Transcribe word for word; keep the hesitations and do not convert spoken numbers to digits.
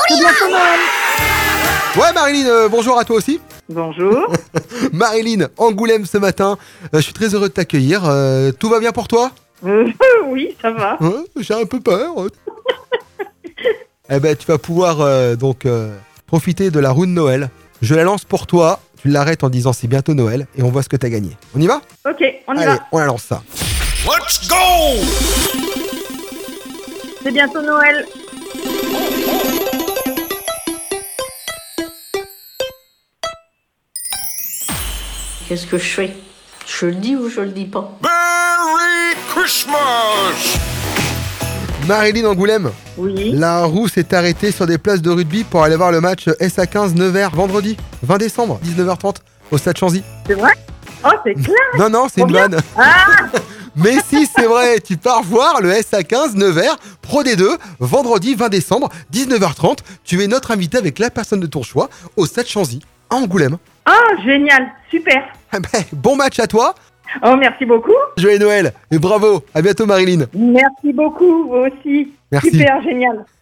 C'est bientôt Noël. Ouais Marilyn, euh, bonjour à toi aussi. Bonjour. Marilyn, Angoulême ce matin. Euh, je suis très heureux de t'accueillir. Euh, tout va bien pour toi? Euh, oui, ça va. Ouais, j'ai un peu peur. Eh ben, tu vas pouvoir euh, donc euh, profiter de la roue de Noël. Je la lance pour toi. Tu l'arrêtes en disant c'est bientôt Noël et on voit ce que t'as gagné. On y va? Ok, on y Allez, va. on la lance ça. Let's go! C'est bientôt Noël. Qu'est-ce que je fais? Je le dis ou je le dis pas? Merry Christmas! Marilyn Angoulême, Oui. la roue s'est arrêtée sur des places de rugby pour aller voir le match S A quinze Nevers vendredi vingt décembre, dix-neuf heures trente au Stade Chanzy. C'est vrai? Oh, c'est clair. Non, non, c'est une Combien? vanne. Ah, Mais si, c'est vrai, tu pars voir le S A quinze Nevers, Pro D deux, vendredi vingt décembre, dix-neuf heures trente. Tu es notre invité avec la personne de ton choix au Stade Chanzy, à Angoulême. oh, génial. Super. Eh ben, bon match à toi, Oh, merci beaucoup. joyeux Noël et bravo, à bientôt Marilyn. Merci beaucoup, vous aussi. Merci. Super, génial.